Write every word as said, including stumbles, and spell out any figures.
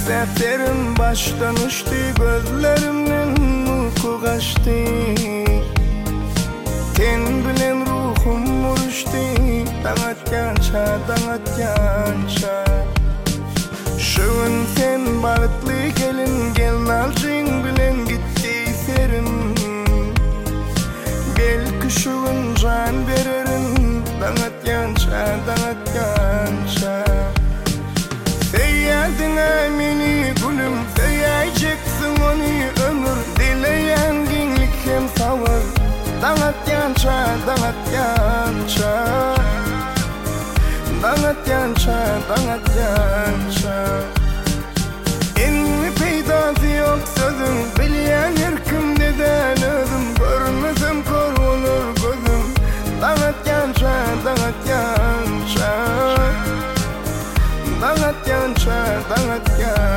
Seferim baştan uçtu, gözlerimden uyku kaçtı. Ten bilen ruhum uruştu, dağıtgança, dağıtgança. Şuun sen barıtlı gelin, gelin alcın bilen gitti serim. Belki şuun can vererin, dağıtgança, dağıtgança. Seyyadına meni gülüm, seyyayeceksin onu ömür. Dileyen genlik hem savur, dağıtgança, dağıtgança. Dağıtgança, dağıtgança. Enli peydası yok sözüm, bilyen erkim deden özüm. Görmesem kor olur gözüm, dağıtgança, dağıtgança. Dağıtgança, dağıtgança.